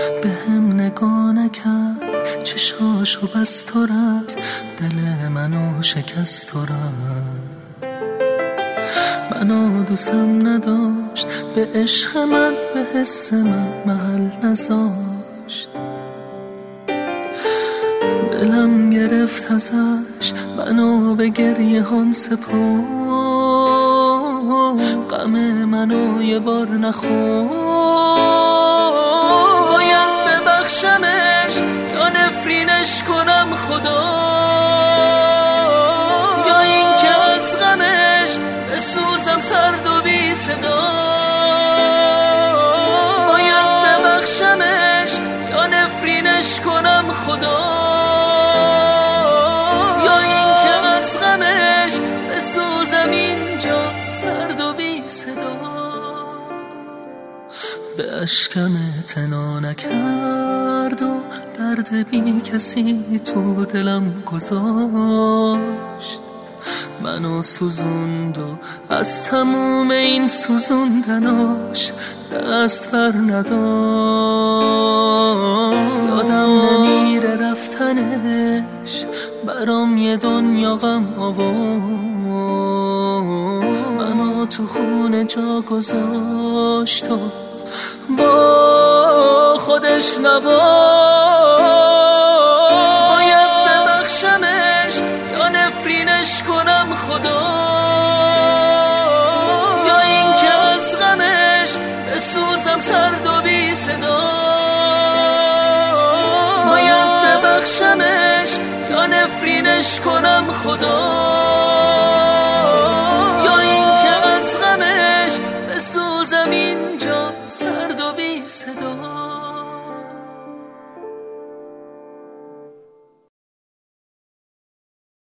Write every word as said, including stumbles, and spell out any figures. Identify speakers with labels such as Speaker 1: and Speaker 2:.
Speaker 1: به هم نگاه نکرد، چشاشو بست و رفت، دل منو شکست و رفت. منو دوستم نداشت، به عشق من به حس من محل نذاشت. دلم گرفت ازش، منو به گریه هم سپرد. غم منو یه بار نخورد. باید ببخشمش یا نفرینش کنم خدا، یا این که از غمش بسوزم سرد و بی صدا. باید ببخشمش یا نفرینش کنم خدا، یا این که از غمش بسوزم اینجا سرد و بی صدا. به اشکم اعتنا نکرد و درد بی کسی تو دلم گذاشت. منو سوزوند و از تموم این سوزوندناش دست بر نداشت. یادم نمیره رفتنش، برام یه دنیا غم آورد. منو تو خونه جا گذاشت و با خودش نباشت. باید ببخشمش یا نفرینش کنم خدا، یا این که از غمش بسوزم سرد و بی صدا. باید ببخشمش یا نفرینش کنم خدا،